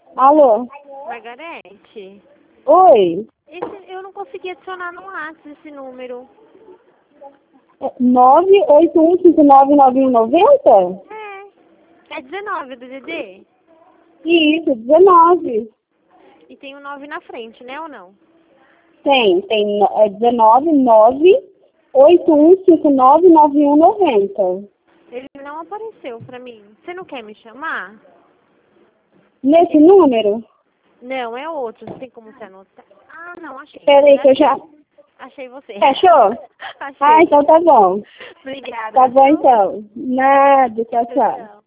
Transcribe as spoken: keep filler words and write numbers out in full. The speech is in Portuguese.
Alô? Margarete? Oi? Esse, eu não consegui adicionar no WhatsApp esse número. nove oito um cinco nove nove um nove zero? É. É dezenove do D D? Isso, dezenove. E tem o nove na frente, né ou não? Tem, tem no- é dezenove nove oito um cinco nove nove um nove zero. Ele não apareceu pra mim. Você não quer me chamar? Nesse número? Não, é outro. Você tem como você anotar? Ah, não, achei. Peraí que eu já... Achei você. Achou? Achei. Ah, então tá bom. Obrigada. Tá bom então. Nada, tchau, tchau. Tchau.